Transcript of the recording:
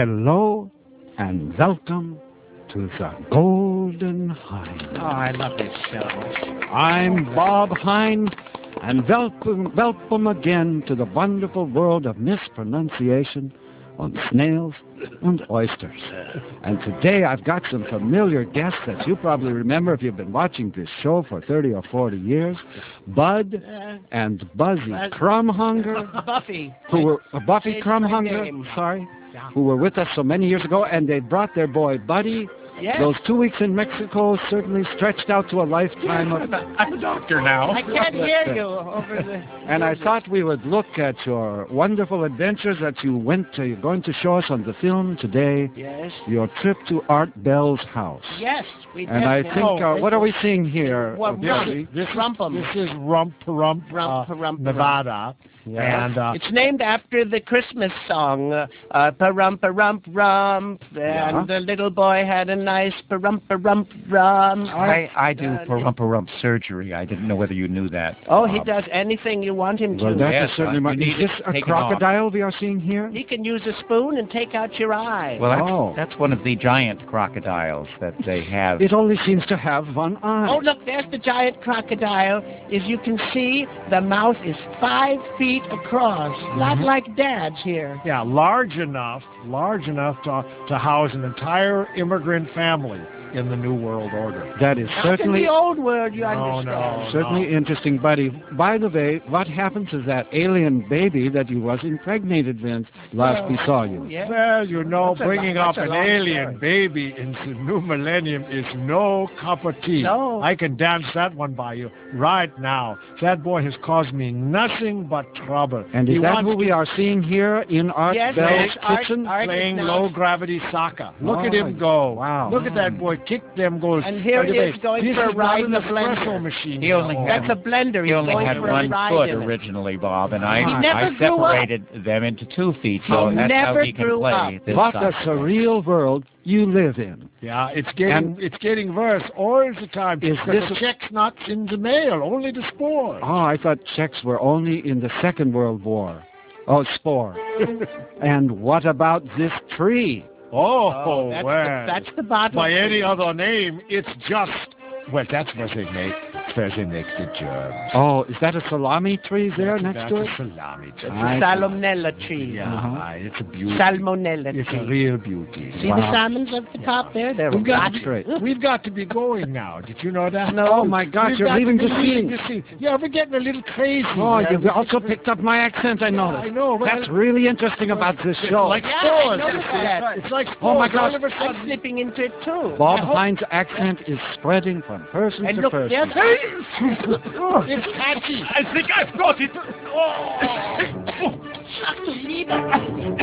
Hello and welcome to the Golden Hind. Oh, I love this show. I'm Bob Hind, and welcome again to the wonderful world of mispronunciation on snails and oysters. And today I've got some familiar guests that you probably remember if you've been watching this show for 30 or 40 years. Bud and Buzzy Crumhunger. Buffy. Who were Buffy Changed my Crumhunger, name. sorry, Yeah. who were with us so many years ago, and they brought their boy Buddy. Yes. Those 2 weeks in Mexico certainly stretched out to a lifetime of... I'm a doctor now. I can't hear you over the... And I thought we would look at your wonderful adventures that you're going to show us on the film today, Yes. your trip to Art Bell's house. Yes, we did. And I think, what are we seeing here? Well, Buzzy? This Rumpum. is Rump, Rump, Nevada. Yeah. And It's named after the Christmas song, pa-rump, rump, and the little boy had a nice pa-rump, rump. I do rump surgery. I didn't know whether you knew that. Oh, he does anything you want him to. Well, that Yes, is certainly... you need Is this it a taken off. crocodile we are seeing here? He can use a spoon and take out your eye. Well, that's one of the giant crocodiles that they have. It only seems to have one eye. Oh, look, there's the giant crocodile. As you can see, the mouth is 5 feet across. Not like Dad's here. yeah, large enough to house an entire immigrant family in the New World Order. That is Not in certainly... the old world, you No, understand. no. Certainly interesting, Buddy. By the way, what happened to that alien baby that you was impregnated with last we saw you? Yeah. Well, you know, That's a bringing lo- up that's a an long alien story. baby into the new millennium is no cup of tea. No. I can dance that one by you right now. That boy has caused me nothing but trouble. And He is that wants who we are seeing here in Art Yes, Bell's yes, Art- kitchen? Art- playing now- low-gravity soccer. Look at Oh, him go. wow. Look at that boy kick them goals. And here he is going this for a is ride not in an the blender. espresso machine. He only at all. That's a blender. He He's only going had for a one ride foot in it. originally, Bob, and I He never grew up. separated them into 2 feet, so He that's how never he can grew play up. this What a side. surreal world you live in. Yeah, it's And- getting worse all the time. Is Because this the check's not in the mail, only the spores. Oh, I thought Czechs were only in the Second World War. Oh, spore. And what about this tree? Oh, That's well. that's the bottom. By any other name, it's just... Well, that's where they make the germs. Oh, is that a salami tree there next That's to a it? salami. It's a I see. salmonella tree. Yeah, it's a beauty. Salmonella It's a tree. real beauty. See the salmons at the top there? They're We've got, rotten. That's great. we've got to be going now. Did you know that? No. Oh, my gosh, We've you're got leaving to the be leaving scene. the scene. Yeah, we're getting a little crazy. Oh, Yeah, you've also picked up my accent, I noticed. I know. Well, That's really interesting about this show. like Yeah, I spores. noticed that. It's like Oh, my spores. gosh. All of a I'm sudden, slipping into it too. Bob I hope- Hind's accent is spreading from person And to look, person. there's it's catchy. I think I've got it. Ach du Liebe.